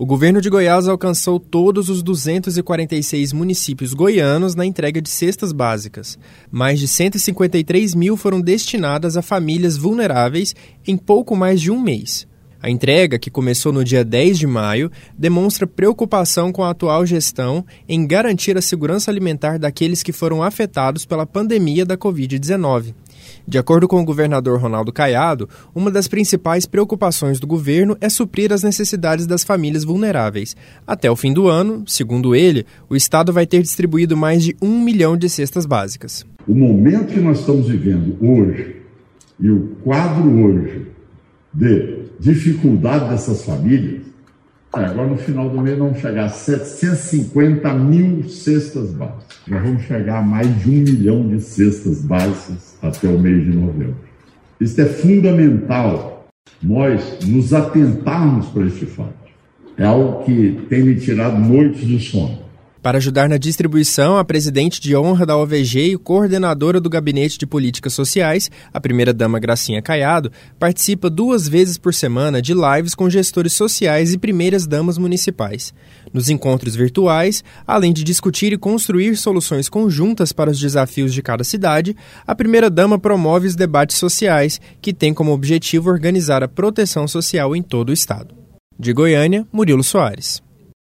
O governo de Goiás alcançou todos os 246 municípios goianos na entrega de cestas básicas. Mais de 153 mil foram destinadas a famílias vulneráveis em pouco mais de um mês. A entrega, que começou no dia 10 de maio, demonstra preocupação com a atual gestão em garantir a segurança alimentar daqueles que foram afetados pela pandemia da Covid-19. De acordo com o governador Ronaldo Caiado, uma das principais preocupações do governo é suprir as necessidades das famílias vulneráveis. Até o fim do ano, segundo ele, o Estado vai ter distribuído mais de 1 milhão de cestas básicas. O momento que nós estamos vivendo hoje e o quadro hoje de dificuldade dessas famílias, agora no final do mês vamos chegar a 750 mil cestas básicas. Já vamos chegar a mais de 1 milhão de cestas básicas até o mês de novembro. Isso é fundamental, nós nos atentarmos para este fato. É algo que tem me tirado noites do sono. Para ajudar na distribuição, a presidente de honra da OVG e coordenadora do Gabinete de Políticas Sociais, a primeira-dama Gracinha Caiado, participa 2 vezes por semana de lives com gestores sociais e primeiras-damas municipais. Nos encontros virtuais, além de discutir e construir soluções conjuntas para os desafios de cada cidade, a primeira-dama promove os debates sociais, que têm como objetivo organizar a proteção social em todo o estado. De Goiânia, Murilo Soares.